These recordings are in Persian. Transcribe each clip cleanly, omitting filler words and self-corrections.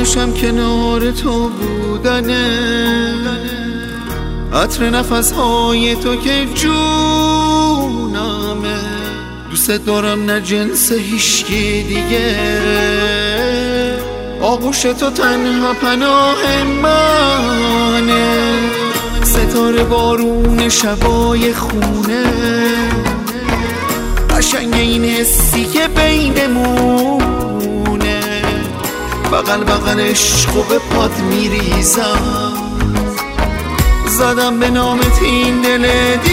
خوشم کنار تو بودنه، عطر نفسهای تو که جونمه. دوست دارم نه جنس هیچکی دیگه، آغوش تو تنها پناه منه. ستاره بارون شبای خونه، قشنگ این حسی که بینمونه. بغل بغل عشق و به پات میریزم، زدم به نامت این دل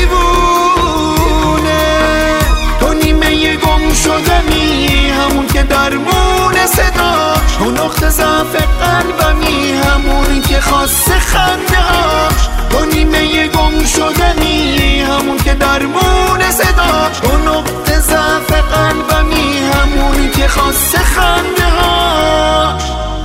دیوونه. تو نیمه گم شدنی، همون که درمون صداش، تو نقطه ضعف قلبمی، همون که خاصه خندهاش. تو نیمه گم شدنی، همون که درمون صداش، تو نقطه ضعف قلبمی، همون که خاصه خندهاش.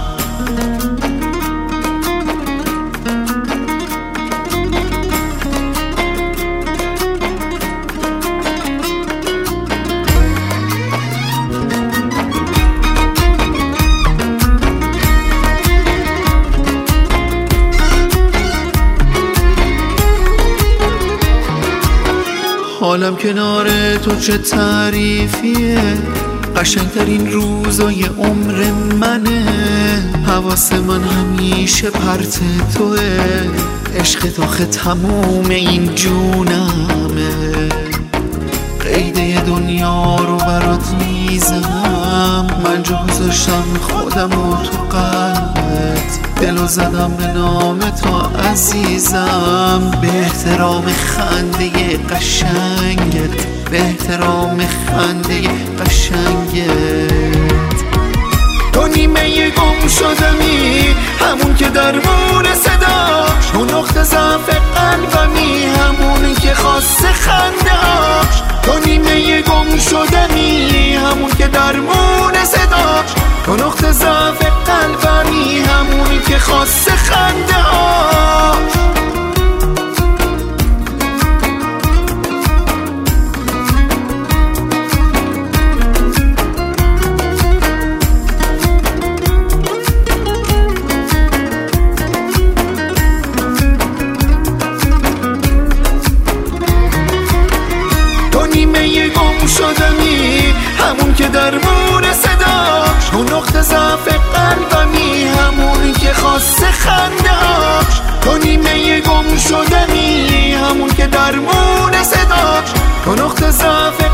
حالم کنار تو چه تعریفیه، قشنگترین روزای عمر منه. حواس من همیشه پرت توه، عشق تو آخه تموم این جونمه. قیده دنیا رو برات میزنم، من جا گذاشتم خودم رو تو قلبت. دلو زدم به نام تو عزیزم، به احترام خنده قشنگت، به احترام خنده قشنگت. تو نیمه گم شدمی، همون که درمون صداش، تو نقطه ضعف قلبمی، همون که خاصه خندهاش. تو نیمه گم شدمی، همون که درمون صداش، تو نقطه ضعف قلبمی، همون که خاصه خندهاش. شدمی، همون که درمون صداش، تو نقطه ضعف قلبمی، همون که خاصه خندهاش. تو نیمه گم شدمی، همون که درمون صداش، تو نقطه ضعف